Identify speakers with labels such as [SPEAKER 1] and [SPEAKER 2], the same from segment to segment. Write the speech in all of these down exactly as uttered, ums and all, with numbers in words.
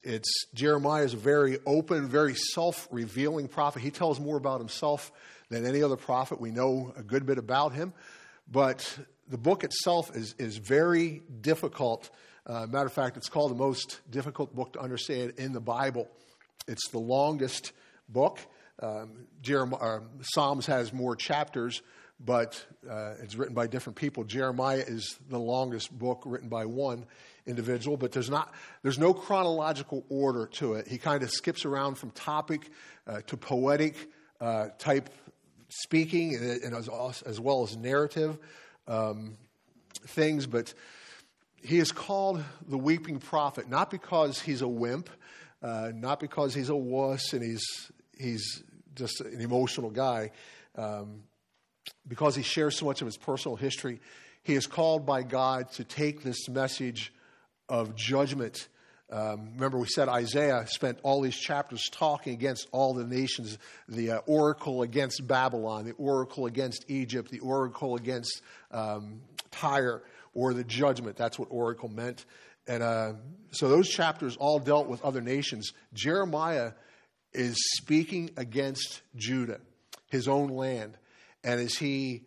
[SPEAKER 1] it's Jeremiah is a very open, very self-revealing prophet. He tells more about himself than any other prophet. We know a good bit about him. But the book itself is, is very difficult. Uh, matter of fact, it's called the most difficult book to understand in the Bible. It's the longest book. Um, Jeremiah, uh, Psalms has more chapters, but uh, it's written by different people. Jeremiah is the longest book written by one individual, but there's not there's no chronological order to it. He kind of skips around from topic uh, to poetic uh, type speaking, and, and as, as well as narrative um, things. But he is called the weeping prophet, not because he's a wimp, uh, not because he's a wuss and he's he's just an emotional guy. Um, because he shares so much of his personal history, he is called by God to take this message of judgment. Um, remember, we said Isaiah spent all these chapters talking against all the nations, the uh, oracle against Babylon, the oracle against Egypt, the oracle against um, Tyre, or the judgment. That's what oracle meant. And uh, so those chapters all dealt with other nations. Jeremiah is speaking against Judah, his own land. And as he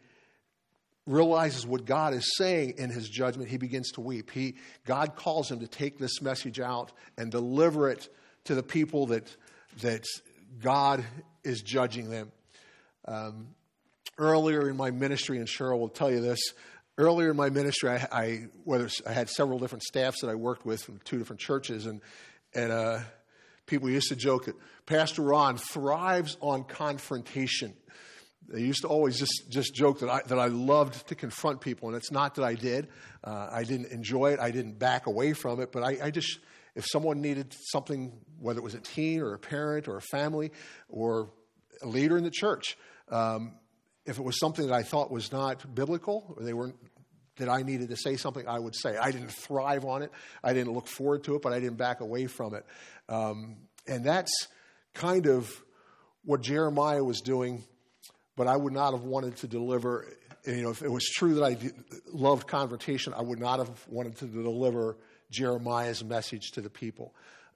[SPEAKER 1] realizes what God is saying in his judgment, he begins to weep. He, God calls him to take this message out and deliver it to the people that, that God is judging them. Um, earlier in my ministry, and Cheryl will tell you this, earlier in my ministry, I, I, whether I had several different staffs that I worked with from two different churches, and, and uh, people used to joke that Pastor Ron thrives on confrontation. They used to always just, just joke that I that I loved to confront people, and it's not that I did. Uh, I didn't enjoy it. I didn't back away from it. But I, I just, if someone needed something, whether it was a teen or a parent or a family or a leader in the church, um, if it was something that I thought was not biblical, or they weren't, that I needed to say something, I would say. I didn't thrive on it. I didn't look forward to it, but I didn't back away from it. Um, and that's kind of what Jeremiah was doing. But I would not have wanted to deliver, you know, if it was true that I loved confrontation, I would not have wanted to deliver Jeremiah's message to the people.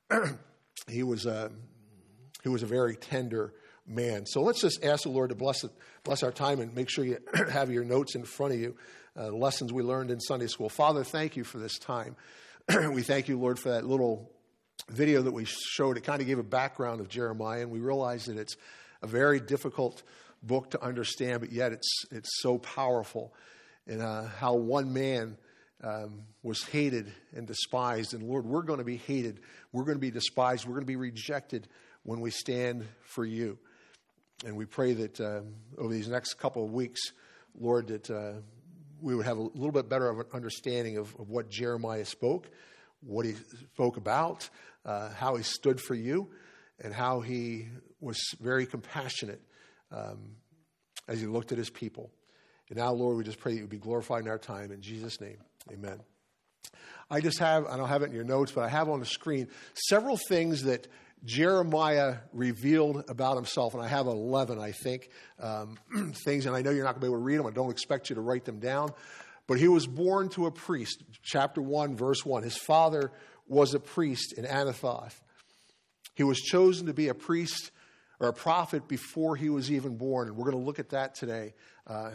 [SPEAKER 1] he was a, he was a very tender man. So let's just ask the Lord to bless it, bless our time, and make sure you have your notes in front of you, uh, lessons we learned in Sunday school. Father, thank you for this time. We thank you, Lord, for that little video that we showed. It kind of gave a background of Jeremiah, and we realized that it's a very difficult book to understand, but yet it's it's so powerful. And uh, how one man um, was hated and despised. And Lord, we're going to be hated. We're going to be despised. We're going to be rejected when we stand for you. And we pray that uh, over these next couple of weeks, Lord, that uh, we would have a little bit better of an understanding of, of what Jeremiah spoke, what he spoke about, uh, how he stood for you, and how he was very compassionate Um, as he looked at his people. And now, Lord, we just pray that you would be glorified in our time. In Jesus' name, amen. I just have, I don't have it in your notes, but I have on the screen several things that Jeremiah revealed about himself. And I have eleven, I think, um, things. And I know you're not going to be able to read them. I don't expect you to write them down. But he was born to a priest. Chapter one, verse one. His father was a priest in Anathoth. He was chosen to be a priest or a prophet before he was even born. And we're going to look at that today. Uh,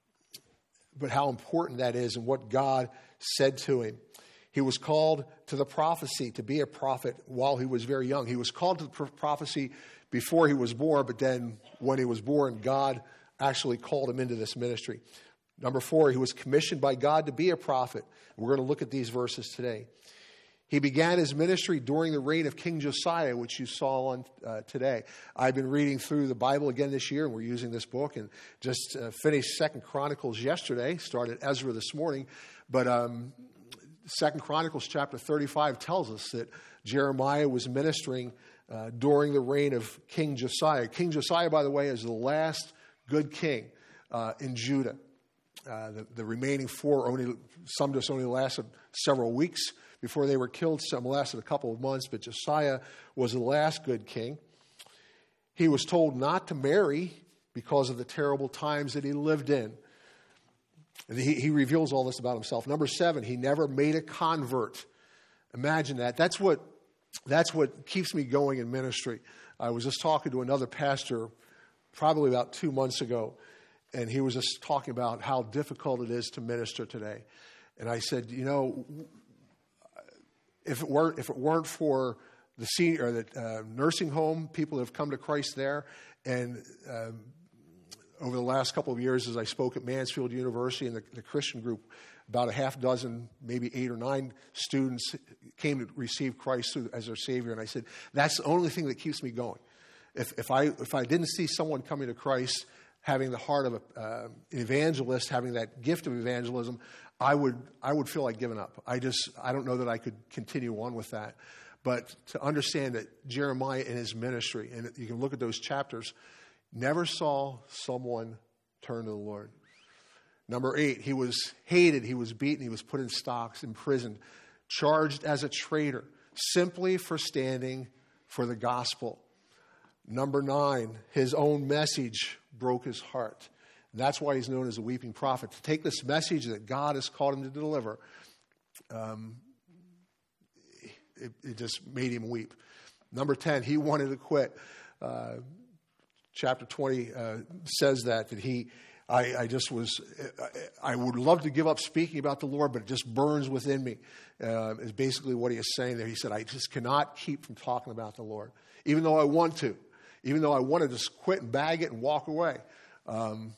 [SPEAKER 1] but how important that is and what God said to him. He was called to the prophecy to be a prophet while he was very young. He was called to the prophecy before he was born, but then when he was born, God actually called him into this ministry. Number four, he was commissioned by God to be a prophet. We're going to look at these verses today. He began his ministry during the reign of King Josiah, which you saw on uh, today. I've been reading through the Bible again this year, and we're using this book, and just uh, finished Second Chronicles yesterday, started Ezra this morning. But um, Second Chronicles chapter thirty-five tells us that Jeremiah was ministering uh, during the reign of King Josiah. King Josiah, by the way, is the last good king uh, in Judah. Uh, the, the remaining four, only some just only lasted several weeks before they were killed. Some lasted a couple of months, but Josiah was the last good king. He was told not to marry because of the terrible times that he lived in. And he, he reveals all this about himself. Number seven, he never made a convert. Imagine that. That's what that's what keeps me going in ministry. I was just talking to another pastor probably about two months ago, and he was just talking about how difficult it is to minister today. And I said, you know, if it weren't if it weren't for the senior or the uh, nursing home, people have come to Christ there, and um, over the last couple of years, as I spoke at Mansfield University and the, the Christian group, about a half dozen, maybe eight or nine students came to receive Christ as their Savior. And I said, that's the only thing that keeps me going. If, if I if I didn't see someone coming to Christ, having the heart of a, uh, an evangelist, having that gift of evangelism, I would I would feel like giving up. I just I don't know that I could continue on with that. But to understand that Jeremiah in his ministry, and you can look at those chapters, never saw someone turn to the Lord. Number eight, he was hated, he was beaten, he was put in stocks, imprisoned, charged as a traitor, simply for standing for the gospel. Number nine, his own message broke his heart. And that's why he's known as a weeping prophet. To take this message that God has called him to deliver, um, it, it just made him weep. Number ten, he wanted to quit. Uh, chapter twenty uh, says that, that he... I, I just was, I would love to give up speaking about the Lord, but it just burns within me, uh, is basically what he is saying there. He said, I just cannot keep from talking about the Lord, even though I want to, even though I want to just quit and bag it and walk away. Um,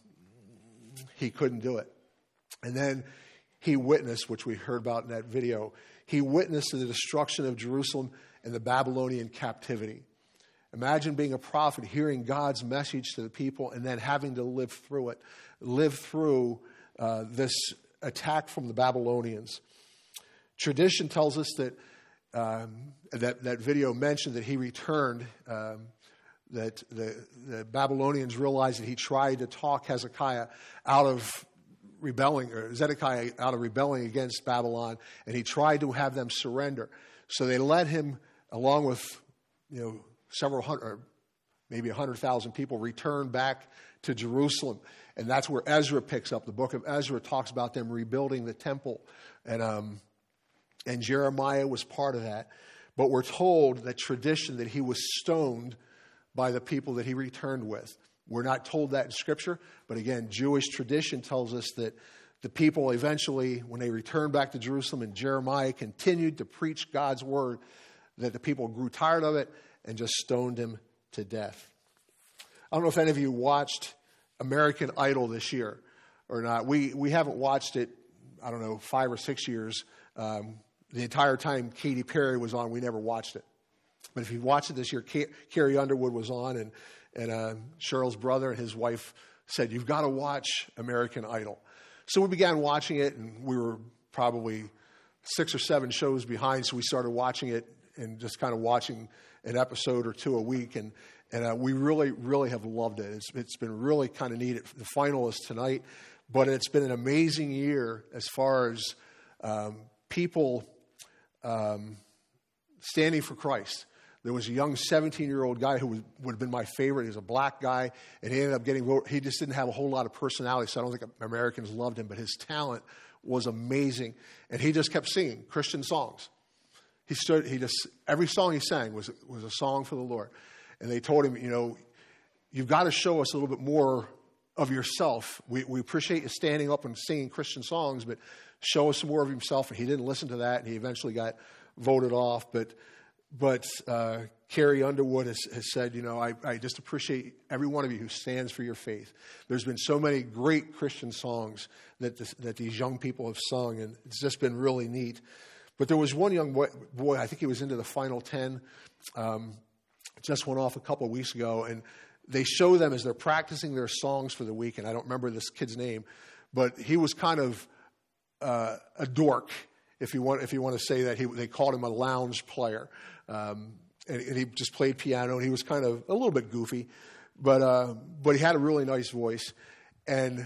[SPEAKER 1] he couldn't do it. And then he witnessed, which we heard about in that video, he witnessed the destruction of Jerusalem and the Babylonian captivity. Imagine being a prophet, hearing God's message to the people, and then having to live through it, live through uh, this attack from the Babylonians. Tradition tells us that um, that, that video mentioned that he returned, um, that the, the Babylonians realized that he tried to talk Hezekiah out of rebelling, or Zedekiah out of rebelling against Babylon, and he tried to have them surrender. So they let him, along with, you know, several hundred, or maybe a hundred thousand people, return back to Jerusalem. And that's where Ezra picks up. The book of Ezra talks about them rebuilding the temple. And, um, and Jeremiah was part of that. But we're told that tradition that he was stoned by the people that he returned with. We're not told that in Scripture. But again, Jewish tradition tells us that the people eventually, when they returned back to Jerusalem and Jeremiah continued to preach God's word, that the people grew tired of it and just stoned him to death. I don't know if any of you watched American Idol this year or not. We we haven't watched it, I don't know, five or six years. Um, the entire time Katy Perry was on, we never watched it. But if you watched it this year, Carrie Underwood was on, and, and uh, Cheryl's brother and his wife said, you've got to watch American Idol. So we began watching it, and we were probably six or seven shows behind, so we started watching it and just kind of watching an episode or two a week, and and uh, we really, really have loved it. It's it's been really kind of neat. The final is tonight, but it's been an amazing year as far as um, people um, standing for Christ. There was a young seventeen-year-old guy who was, would have been my favorite. He was a black guy, and he ended up getting voted. He just didn't have a whole lot of personality, so I don't think Americans loved him, but his talent was amazing, and he just kept singing Christian songs. He stood. He just every song he sang was was a song for the Lord, and they told him, you know, you've got to show us a little bit more of yourself. We we appreciate you standing up and singing Christian songs, but show us some more of himself. And he didn't listen to that, and he eventually got voted off. But but uh, Carrie Underwood has, has said, you know, I, I just appreciate every one of you who stands for your faith. There's been so many great Christian songs that this, that these young people have sung, and it's just been really neat. But there was one young boy, boy, I think he was into the final ten, um, just went off a couple of weeks ago, and they show them as they're practicing their songs for the week, and I don't remember this kid's name, but he was kind of uh, a dork, if you want if you want to say that. He, they called him a lounge player, um, and, and he just played piano, and he was kind of a little bit goofy, but uh, but he had a really nice voice, and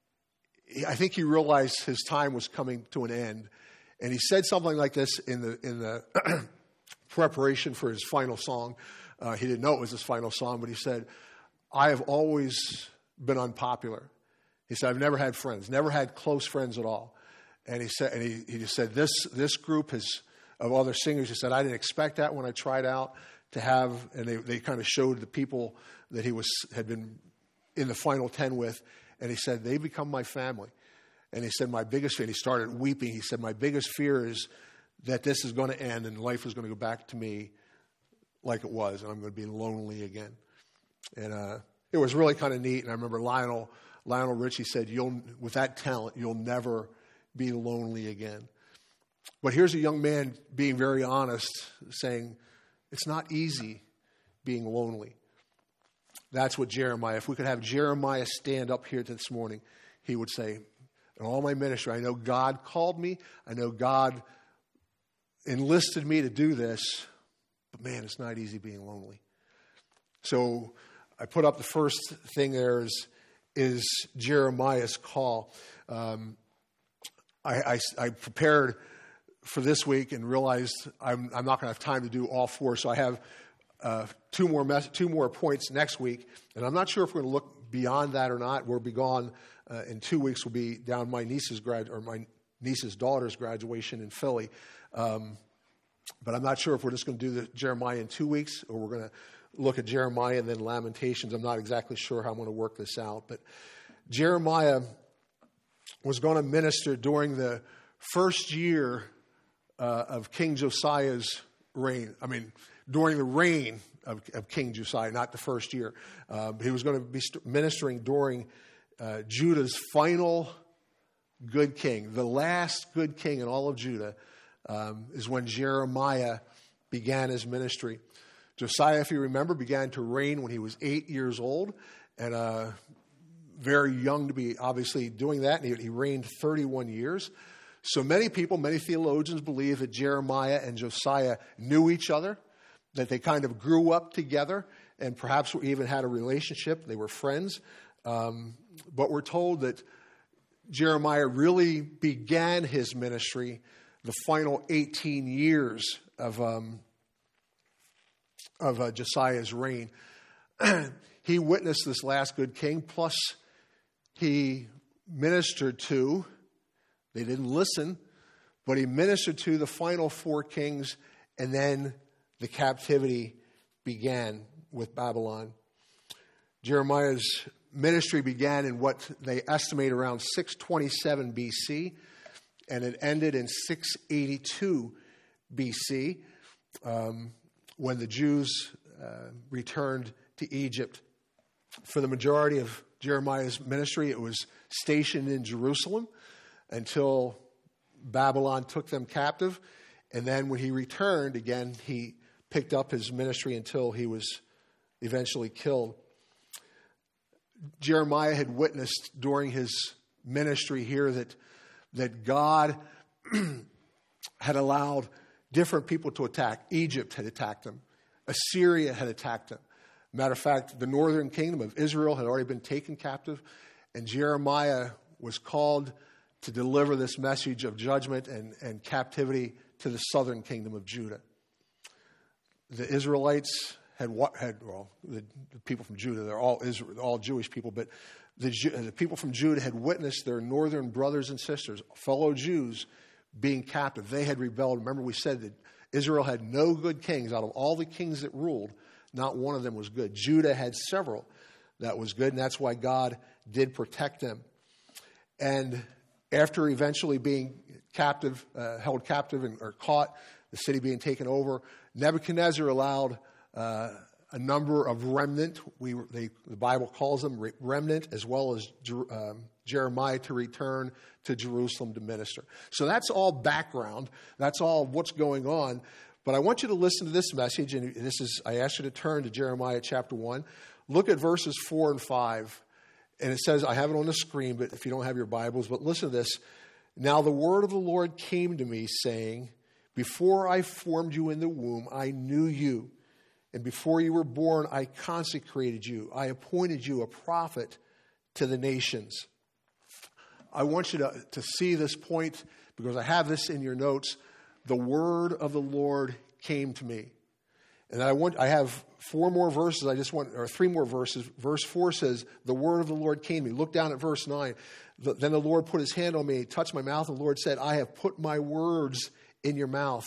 [SPEAKER 1] he, I think he realized his time was coming to an end. And he said something like this in the in the preparation for his final song. Uh, he didn't know it was his final song, but he said, I have always been unpopular. He said, I've never had friends, never had close friends at all. And he said, and he, he just said, this this group has of other singers who said, I didn't expect that when I tried out to have, and they, they kind of showed the people that he was had been in the final ten with, and he said, they become my family. And he said, my biggest fear, and he started weeping. He said, my biggest fear is that this is going to end and life is going to go back to me like it was, and I'm going to be lonely again. And uh, it was really kind of neat. And I remember Lionel Lionel Richie said, "You'll with that talent, you'll never be lonely again." But here's a young man being very honest, saying, it's not easy being lonely. That's what Jeremiah, if we could have Jeremiah stand up here this morning, he would say, in all my ministry, I know God called me. I know God enlisted me to do this. But man, it's not easy being lonely. So I put up the first thing there is, is Jeremiah's call. Um, I, I, I prepared for this week and realized I'm, I'm not going to have time to do all four. So I have uh, two more mes- two more points next week. And I'm not sure if we're going to look beyond that or not. We'll be gone uh, in two weeks. We'll be down my niece's grad or my niece's daughter's graduation in Philly. Um, but I'm not sure if we're just going to do the Jeremiah in two weeks or we're going to look at Jeremiah and then Lamentations. I'm not exactly sure how I'm going to work this out. But Jeremiah was going to minister during the first year uh, of King Josiah's reign. I mean, during the reign of, of King Josiah, not the first year. Uh, he was going to be ministering during uh, Judah's final good king. The last good king in all of Judah um, is when Jeremiah began his ministry. Josiah, if you remember, began to reign when he was eight years old and uh, very young to be obviously doing that. And he, he reigned thirty-one years. So many people, many theologians believe that Jeremiah and Josiah knew each other, that they kind of grew up together and perhaps even had a relationship. They were friends. Um, but we're told that Jeremiah really began his ministry the final eighteen years of um, of uh, Josiah's reign. He witnessed this last good king, plus he ministered to, they didn't listen, but he ministered to the final four kings, and then the captivity began with Babylon. Jeremiah's ministry began in what they estimate around six twenty-seven B C, and it ended in six eighty-two B C, um, when the Jews uh, returned to Egypt. For the majority of Jeremiah's ministry, it was stationed in Jerusalem until Babylon took them captive. And then when he returned, again, he picked up his ministry until he was eventually killed. Jeremiah had witnessed during his ministry here that, that God had allowed different people to attack. Egypt had attacked them. Assyria had attacked them. Matter of fact, the northern kingdom of Israel had already been taken captive, and Jeremiah was called to deliver this message of judgment and, and captivity to the southern kingdom of Judah. The Israelites had, had well, the, the people from Judah, they're all Israel, all Jewish people, but the, the people from Judah had witnessed their northern brothers and sisters, fellow Jews, being captive. They had rebelled. Remember, we said that Israel had no good kings. Out of all the kings that ruled, not one of them was good. Judah had several that was good, and that's why God did protect them. And after eventually being captive, uh, held captive and, or caught, the city being taken over, Nebuchadnezzar allowed uh, a number of remnant, we they, the Bible calls them remnant, as well as um, Jeremiah to return to Jerusalem to minister. So that's all background. That's all what's going on. But I want you to listen to this message, and this is, I ask you to turn to Jeremiah chapter one. Look at verses four and five. And it says, I have it on the screen, but if you don't have your Bibles, but listen to this. Now the word of the Lord came to me, saying, before I formed you in the womb, I knew you. And before you were born, I consecrated you. I appointed you a prophet to the nations. I want you to, to see this point, because I have this in your notes. The word of the Lord came to me. And I want I have four more verses. I just want, or three more verses. Verse four says, the word of the Lord came to me. Look down at verse nine. Then the Lord put his hand on me, touched my mouth, and the Lord said, I have put my words in your mouth.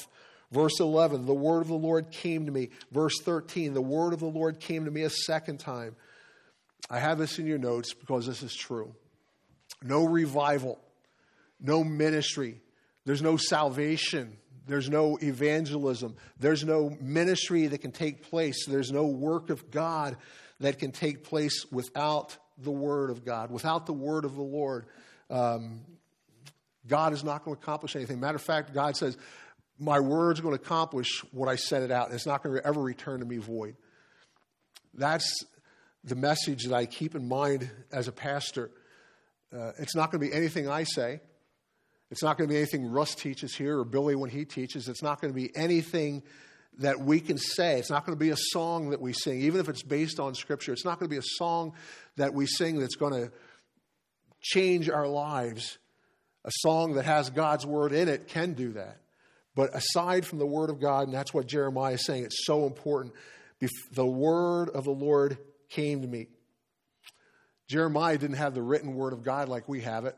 [SPEAKER 1] Verse eleven, the word of the Lord came to me. Verse thirteen, the word of the Lord came to me a second time. I have this in your notes because this is true. No revival, no ministry, there's no salvation, there's no evangelism, there's no ministry that can take place, there's no work of God that can take place without the word of God, without the word of the Lord. Um, God is not going to accomplish anything. Matter of fact, God says, my word's going to accomplish what I set it out, and it's not going to ever return to me void. That's the message that I keep in mind as a pastor. Uh, it's not going to be anything I say. It's not going to be anything Russ teaches here or Billy when he teaches. It's not going to be anything that we can say. It's not going to be a song that we sing, even if it's based on Scripture. It's not going to be a song that we sing that's going to change our lives. A song that has God's word in it can do that. But aside from the word of God, and that's what Jeremiah is saying, it's so important. The word of the Lord came to me. Jeremiah didn't have the written word of God like we have it,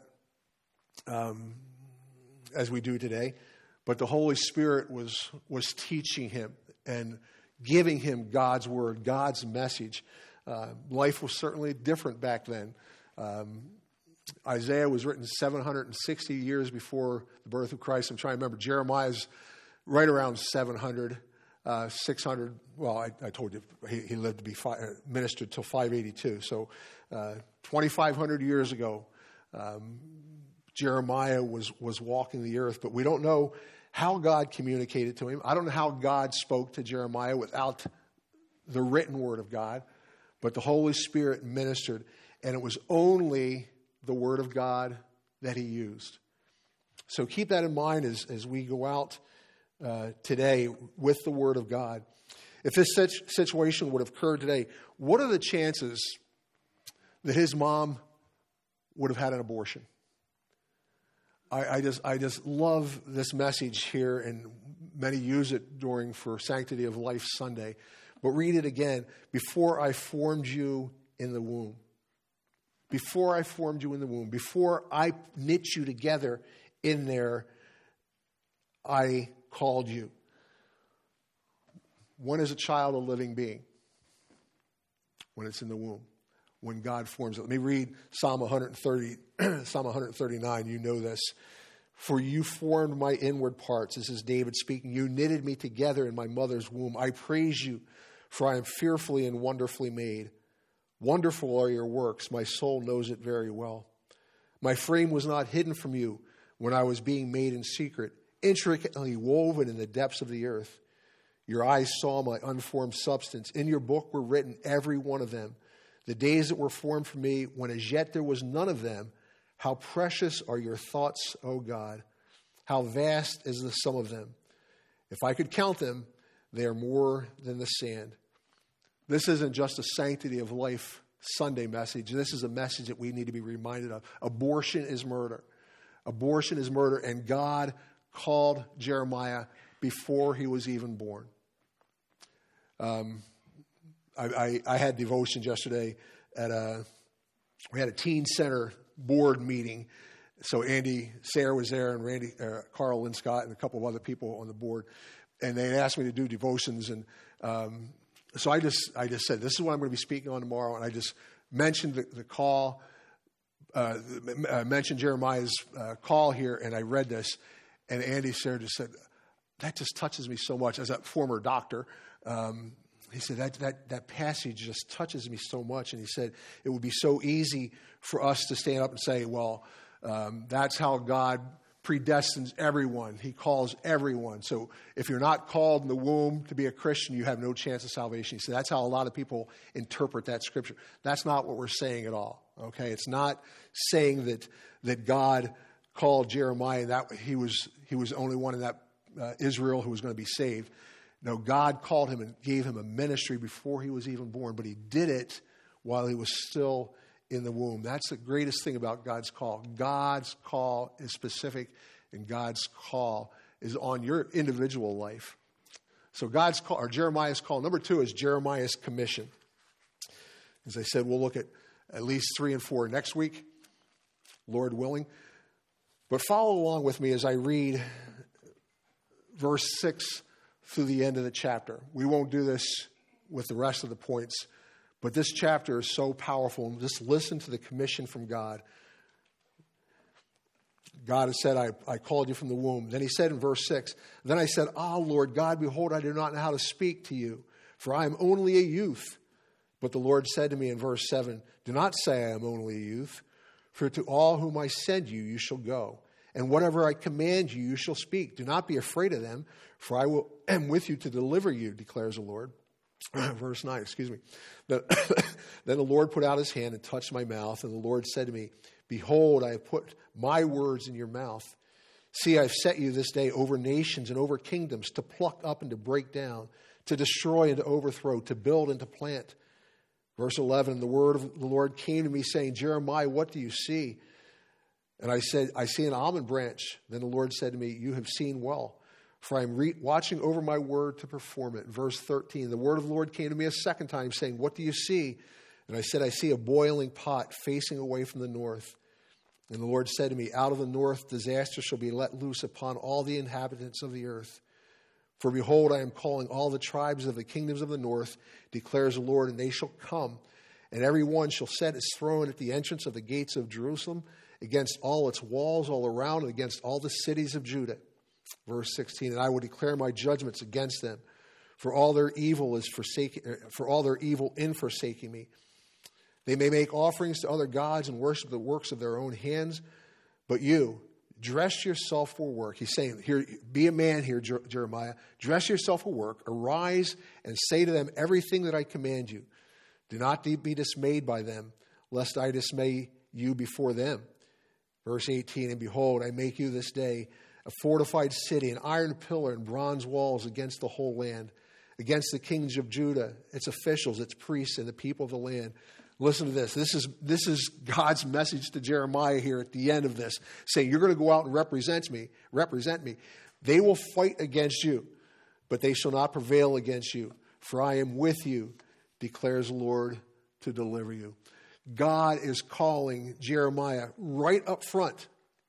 [SPEAKER 1] um, as we do today. But the Holy Spirit was, was teaching him and giving him God's word, God's message. Uh, life was certainly different back then. Um, Isaiah was written seven hundred sixty years before the birth of Christ. I'm trying to remember. Jeremiah's right around seven hundred, uh, six hundred. Well, I, I told you he, he lived to be five, ministered till five eighty-two. So uh, twenty-five hundred years ago, um, Jeremiah was, was walking the earth. But we don't know how God communicated to him. I don't know how God spoke to Jeremiah without the written word of God. But the Holy Spirit ministered. And it was only the word of God that he used. So keep that in mind as, as we go out uh, today with the word of God. If this situation would have occurred today, what are the chances that his mom would have had an abortion? I, I just I just love this message here, and many use it during for Sanctity of Life Sunday. But read it again. Before I formed you in the womb. Before I formed you in the womb, before I knit you together in there, I called you. When is a child a living being? When it's in the womb. When God forms it. Let me read Psalm one thirty, Psalm one thirty-nine. You know this. For you formed my inward parts. This is David speaking. You knitted me together in my mother's womb. I praise you, for I am fearfully and wonderfully made. Wonderful are your works. My soul knows it very well. My frame was not hidden from you when I was being made in secret, intricately woven in the depths of the earth. Your eyes saw my unformed substance. In your book were written, every one of them. The days that were formed for me, when as yet there was none of them. How precious are your thoughts, O God. How vast is the sum of them. If I could count them, they are more than the sand. This isn't just a Sanctity of Life Sunday message. This is a message that we need to be reminded of. Abortion is murder. Abortion is murder, and God called Jeremiah before he was even born. Um, I, I, I had devotions yesterday at a, we had a teen center board meeting. So Andy Sayre was there, and Randy, uh, Carl Linscott, and a couple of other people on the board. And they asked me to do devotions, and um, So I just I just said, this is what I'm going to be speaking on tomorrow. And I just mentioned the, the call, uh, uh, mentioned Jeremiah's uh, call here, and I read this. And Andy Sayre just said, that just touches me so much. As a former doctor, um, he said, that, that, that passage just touches me so much. And he said, it would be so easy for us to stand up and say, well, um, that's how God predestines everyone. He calls everyone. So if you're not called in the womb to be a Christian, you have no chance of salvation. He said that's how a lot of people interpret that scripture. That's not what we're saying at all. Okay, it's not saying that that God called Jeremiah, that he was he was the only one in that uh, Israel who was going to be saved. No, God called him and gave him a ministry before he was even born, but he did it while he was still in the womb. That's the greatest thing about God's call. God's call is specific, and God's call is on your individual life. So God's call, or Jeremiah's call. Number two is Jeremiah's commission. As I said, we'll look at at least three and four next week, Lord willing. But follow along with me as I read verse six through the end of the chapter. We won't do this with the rest of the points, but this chapter is so powerful. Just listen to the commission from God. God has said, I, I called you from the womb. Then he said in verse six, then I said, Ah, Lord God, behold, I do not know how to speak to you, for I am only a youth. But the Lord said to me in verse seven, do not say I am only a youth, for to all whom I send you, you shall go. And whatever I command you, you shall speak. Do not be afraid of them, for I will am with you to deliver you, declares the Lord. Verse nine, excuse me. Then, then the Lord put out his hand and touched my mouth, and the Lord said to me, behold, I have put my words in your mouth. See, I have set you this day over nations and over kingdoms, to pluck up and to break down, to destroy and to overthrow, to build and to plant. Verse eleven, the word of the Lord came to me saying, Jeremiah, what do you see? And I said, I see an almond branch. Then the Lord said to me, you have seen well, for I am re- watching over my word to perform it. Verse thirteen, the word of the Lord came to me a second time saying, what do you see? And I said, I see a boiling pot facing away from the north. And the Lord said to me, out of the north disaster shall be let loose upon all the inhabitants of the earth. For behold, I am calling all the tribes of the kingdoms of the north, declares the Lord, and they shall come, and every one shall set his throne at the entrance of the gates of Jerusalem, against all its walls all around, and against all the cities of Judah. Verse sixteen, and I will declare my judgments against them, for all their evil is forsaking, for all their evil in forsaking me. They may make offerings to other gods and worship the works of their own hands, but you, dress yourself for work. He's saying, here, be a man here, Jeremiah. Dress yourself for work. Arise and say to them everything that I command you. Do not be dismayed by them, lest I dismay you before them. Verse eighteen, and behold, I make you this day a fortified city, an iron pillar and bronze walls against the whole land, against the kings of Judah, its officials, its priests, and the people of the land. Listen to this. This is this is God's message to Jeremiah here at the end of this, saying, you're going to go out and represent me, represent me. They will fight against you, but they shall not prevail against you, for I am with you, declares the Lord, to deliver you. God is calling Jeremiah right up front.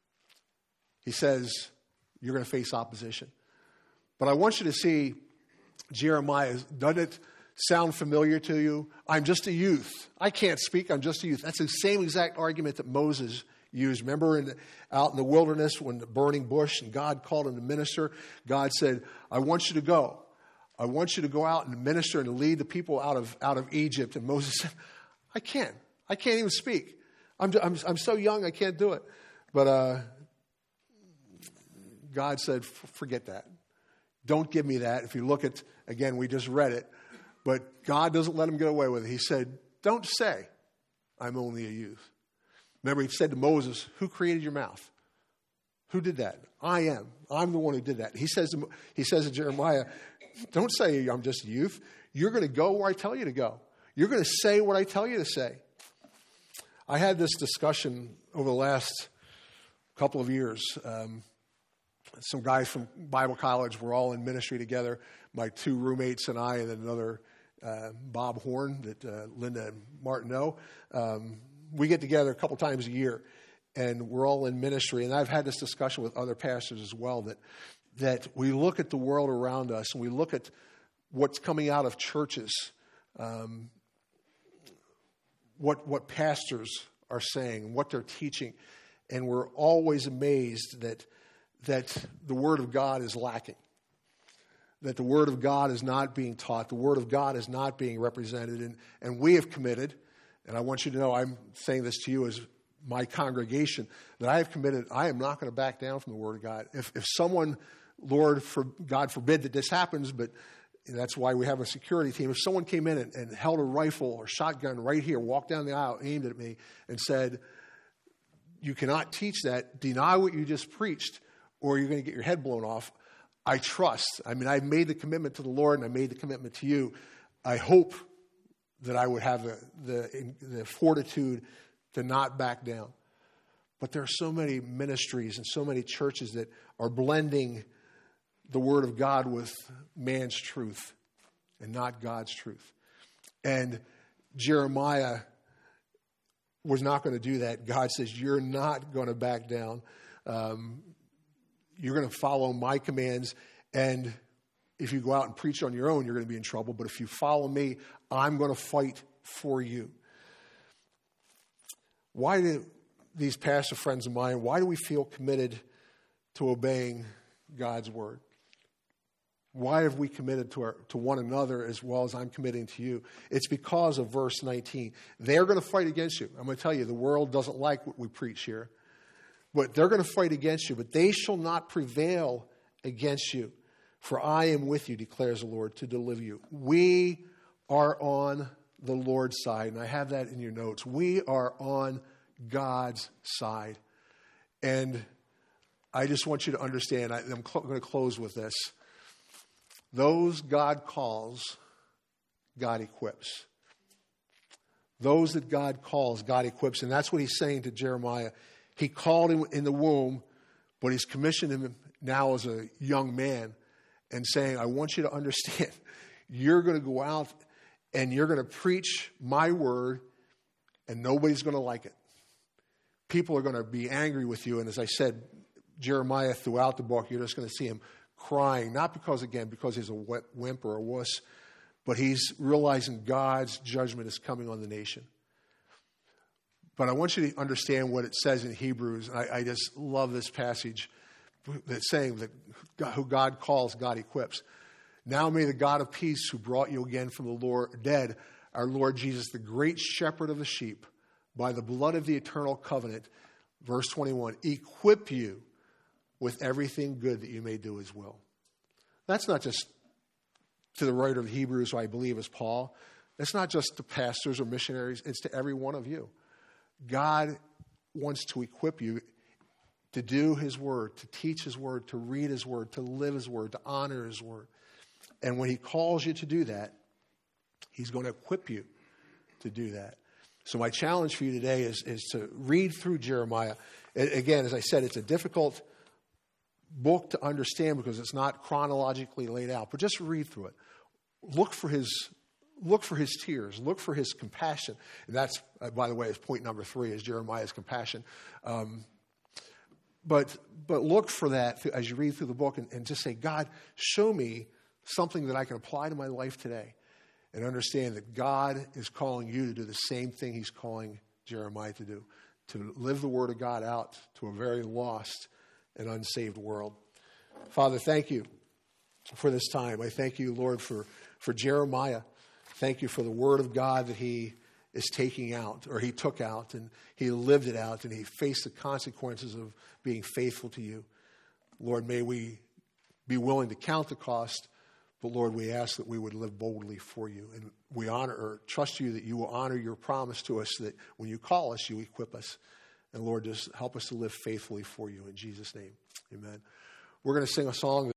[SPEAKER 1] He says, you're going to face opposition. But I want you to see Jeremiah. Doesn't it sound familiar to you? I'm just a youth. I can't speak. I'm just a youth. That's the same exact argument that Moses used. Remember in, out in the wilderness when the burning bush and God called him to minister, God said, I want you to go. I want you to go out and minister and lead the people out of, out of Egypt. And Moses said, I can't. I can't even speak. I'm, I'm, I'm so young, I can't do it. But uh, God said, forget that. Don't give me that. If you look at, again, we just read it. But God doesn't let him get away with it. He said, don't say, I'm only a youth. Remember, he said to Moses, who created your mouth? Who did that? I am. I'm the one who did that. He says to, he says to Jeremiah, don't say I'm just a youth. You're going to go where I tell you to go. You're going to say what I tell you to say. I had this discussion over the last couple of years. Um, some guys from Bible college were all in ministry together. My two roommates and I, and then another uh, Bob Horn that uh, Linda and Martin know. Um, we get together a couple times a year, and we're all in ministry. And I've had this discussion with other pastors as well, that that we look at the world around us, and we look at what's coming out of churches, um, what what pastors are saying, what they're teaching, and we're always amazed that that the Word of God is lacking, that the Word of God is not being taught, the Word of God is not being represented, and, and we have committed, and I want you to know I'm saying this to you as my congregation, that I have committed, I am not going to back down from the Word of God. If if someone, Lord, for, God forbid that this happens, but that's why we have a security team. If someone came in and, and held a rifle or shotgun right here, walked down the aisle, aimed at me, and said, you cannot teach that, deny what you just preached, or you're going to get your head blown off, I trust. I mean, I've made the commitment to the Lord, and I made the commitment to you. I hope that I would have the, the, the fortitude to not back down. But there are so many ministries and so many churches that are blending the Word of God with man's truth and not God's truth. And Jeremiah was not going to do that. God says, you're not going to back down. Um, you're going to follow my commands, And if you go out and preach on your own, you're going to be in trouble. But if you follow me, I'm going to fight for you. Why do these pastor friends of mine, why do we feel committed to obeying God's word? Why have we committed to, our, to one another as well as I'm committing to you? It's because of verse nineteen. They're going to fight against you. I'm going to tell you, the world doesn't like what we preach here. But they're going to fight against you. But they shall not prevail against you. For I am with you, declares the Lord, to deliver you. We are on the Lord's side. And I have that in your notes. We are on God's side. And I just want you to understand, I, I'm cl- going to close with this. Those God calls, God equips. Those that God calls, God equips. And that's what he's saying to Jeremiah. He called him in the womb, but he's commissioned him now as a young man and saying, I want you to understand, you're going to go out and you're going to preach my word and nobody's going to like it. People are going to be angry with you. And as I said, Jeremiah, throughout the book, you're just going to see him crying, not because, again, because he's a wimp or a wuss, but he's realizing God's judgment is coming on the nation. But I want you to understand what it says in Hebrews. And I, I just love this passage that's saying that God, who God calls, God equips. Now may the God of peace, who brought you again from the Lord, dead, our Lord Jesus, the great shepherd of the sheep, by the blood of the eternal covenant, verse twenty-one, equip you with everything good that you may do his will. That's not just to the writer of Hebrews, who I believe is Paul. That's not just to pastors or missionaries. It's to every one of you. God wants to equip you to do his word, to teach his word, to read his word, to live his word, to honor his word. And when he calls you to do that, he's going to equip you to do that. So my challenge for you today is, is to read through Jeremiah. Again, as I said, it's a difficult book to understand because it's not chronologically laid out, but just read through it. Look for his look for his tears. Look for his compassion. And that's, uh, by the way, is point number three, is Jeremiah's compassion. Um, but but look for that as you read through the book and, and just say, God, show me something that I can apply to my life today. And understand that God is calling you to do the same thing he's calling Jeremiah to do, to live the word of God out to a very lost and unsaved world. Father, thank you for this time. I thank you, Lord, for, for Jeremiah. Thank you for the word of God that he is taking out, or he took out, and he lived it out, and he faced the consequences of being faithful to you. Lord, may we be willing to count the cost, but Lord, we ask that we would live boldly for you. And we honor or trust you that you will honor your promise to us, that when you call us, you equip us. And Lord, just help us to live faithfully for you. In Jesus' name, amen. We're going to sing a song.